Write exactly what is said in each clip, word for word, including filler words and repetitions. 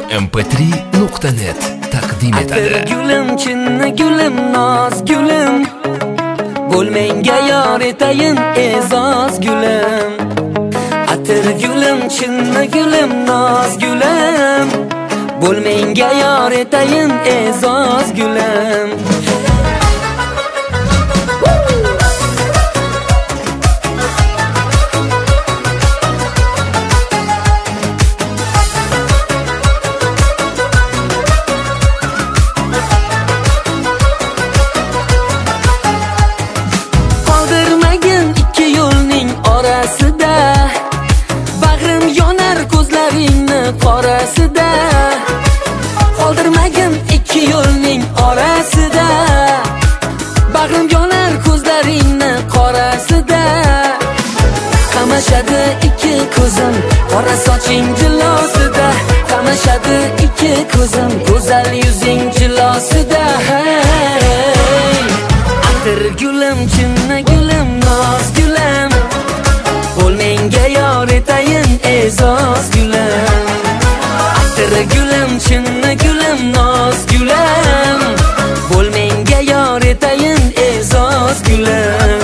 em p tri nuqta net taqdim etadi. Gulim chinni gulim noz gulim, bo'lmenga yor etayin e'zoz gulim. Atir gulim chinni gulim noz gulim, bo'lmenga yor etayin e'zoz gulim. Qorasida qoldirmagin ikki yo'lning orasida, bag'rim yonar ko'zlaringni qorasida. Qamashadi ikki ko'zim qora soching jilosida, qamashadi ikki ko'zim go'zal yuzing jilosida. Hey, atir gulim chinni gulim noz gulim, bo'lmenga yor etayin e'zoz gulim. Gulim chinni gulim noz gulim, bo'lmenga yor etayin e'zoz gulim.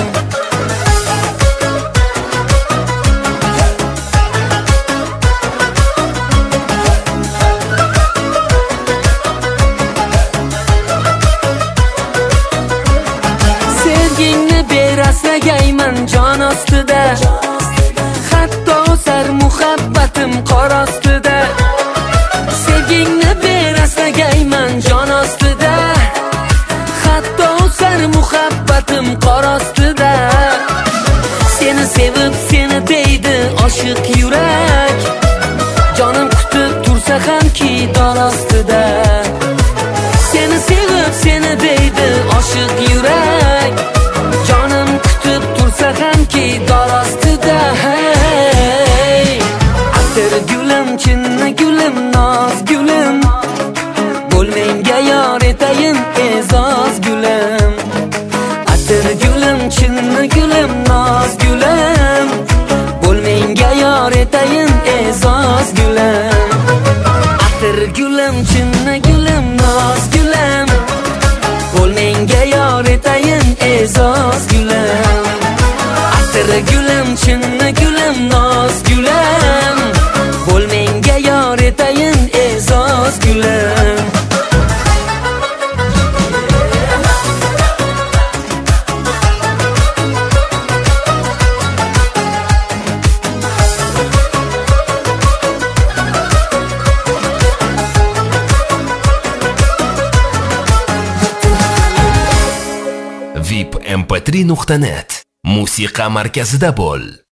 Sevgingni berasagayman jon ostida, hatto sar muhabbatim qor ostida. Sevgingni berasagayman jon ostida, hatto sar muhabbatim qor ostida. Seni sevib seni deydi oshiq yurak, jonim kutib tursa hamki dor ostida. Seni sevib seni deydi oshiq yurak, jonim kutib tursa hamki dor ostida. Hey, atir gulim chinni gulim noz gulim, bo'lmenga yor etayin e'zoz gulim. Atir gulim chinni gulim noz gulim, bo'lmenga yor etayin e'zoz gulim. Atir gulim chinni gulim noz gulim, bo'lmenga yor etayin e'zoz gulim. Atir gulim chinni gulim noz gulim, bo'lmenga yor etayin e'zoz gulim. vip em p tri nuqta net musiqa markazida bo'l.